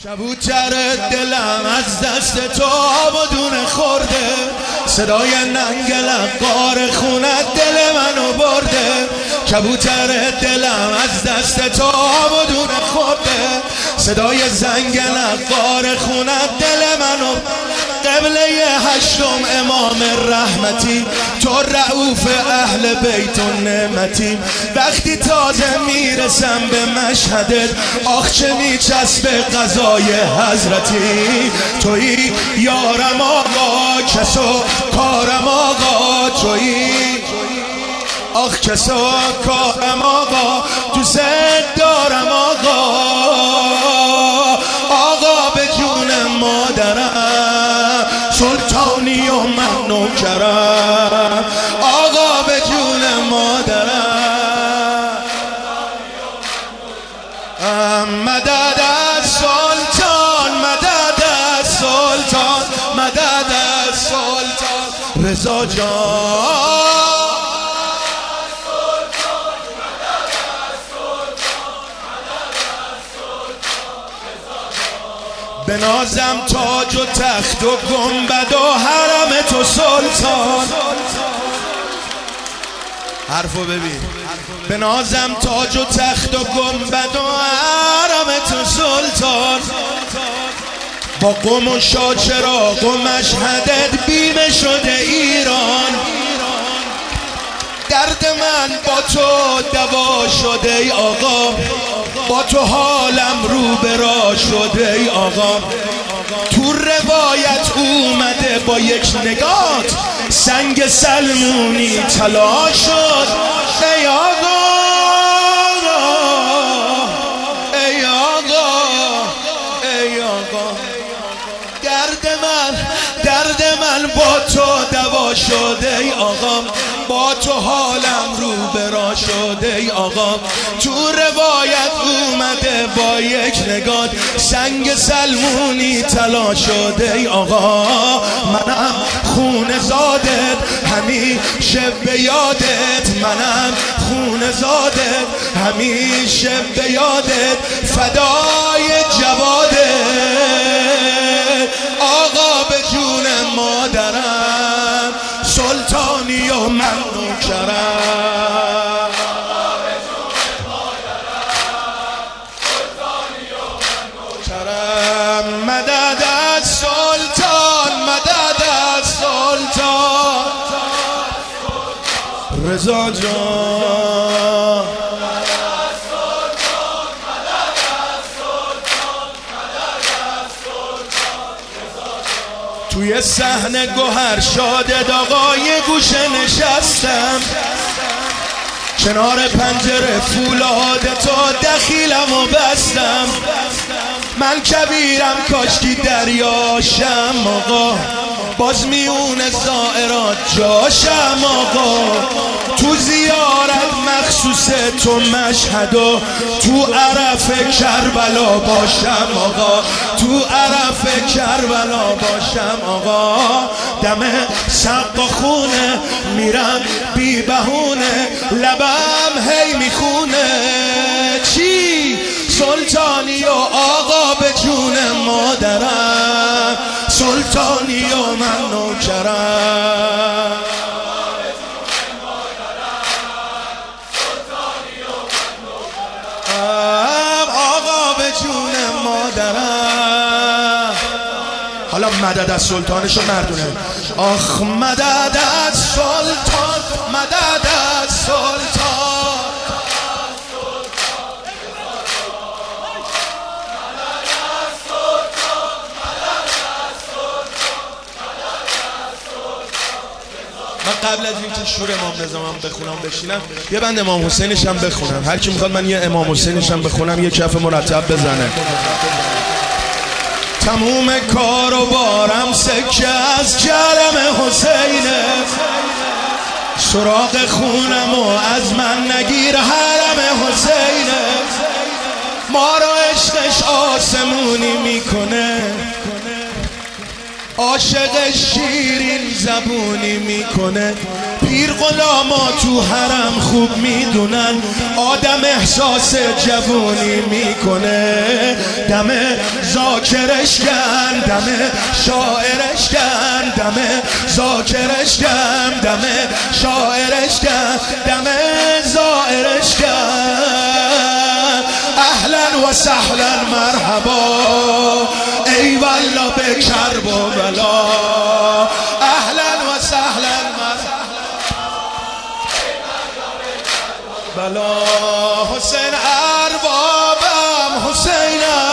کبوتر دلم از دست تو آبادونه خورده، صدای ننگ لقار خونت دل منو برده. کبوتر دلم از دست تو آبادونه خورده، صدای زنگ لقار خونت دل منو. قبله هشتم امام رحمتی، تو رؤوف اهل بیت و نعمتی. وقتی تازه میرسم به مشهدت، آخ چه میچسبه قضای حضرتی. تویی یارم آقا، کس و کارم آقا، تویی آخ کس و کارم آقا، دوست دارم آقا. آقا به جون مادرم، سلطانی و من نوکرم. آقا به جون مادرم، مدد از سلطان، مدد از سلطان، مدد از سلطان رضا جان. بنازم تاج و تخت و گنبد و حرم تو سلطان. حرفو ببین. بنازم تاج و تخت و گنبد و حرم تو سلطان. با قم و شاچراغ و مشهدت بیمه شده ایران. درد من با تو دوا شده ای آقا، با تو حالم رو به راه شده ای آقا. تو روایت اومده با یک نگات، سنگ سلمونی طلا شد ای آقا، ای آقا، ای آقا. درد من با تو دوا شده ای آقا، با تو حالم رو به راه شده ای آقا. تو روایت اومده با یک نگات، سنگ سلمونی طلا شده ای آقا. منم خون زادت همیشه به یادت، منم خون زادت همیشه به یادت، فدای جوادت. آقا به جون مادرم، سلطانی و من نوکرم. مدد از سلطان، مدد از سلطان رضا جان. توی صحنه گوهر شاده آقای گوشه نشستم، کنار پنجره فولاد تو دخیلم و بستم. من کبیرم کاشکی دریاشم آقا، باز میون زائرات جاشم آقا. تو زیارت مخصوص تو مشهد و تو عرف کربلا باشم آقا، تو عرف کربلا باشم آقا. دم سقا خونه میرم بی بهونه، لبم هی میخونه. چی؟ سلطانی و آقا به جون مادرم، سلطانی و من نوکرم. آقا به جون مادرم. حالا مدد از سلطانشو مردونه. آخ مدد از سلطان، مدد از سلطان. من قبل از اینکه شور امام رضا بخونم بشینم، یه بند امام حسینش هم بخونم. هر کی میخواد من یه امام حسینش هم بخونم، یه کف مرتب بزنه. تموم کار و بارم سکه از کرم حسینه، سراغ خونم و از من نگیر حرم حسینه. ما رو عشقش آسمونی میکنه، عاشق شیرین زبونی میکنه. پیر غلاما تو حرم خوب میدونن آدم احساس جوونی میکنه. دم ذاکرش گرم، دم شاعرش گرم، دم ذاکرش گرم، دم شاعرش گرم، دم زائرش گرم. اهلا و سهلا مرحبا ای والله به کرب و بلا. اهلا و سهلا مرحبا بلا. حسین اربابم، حسین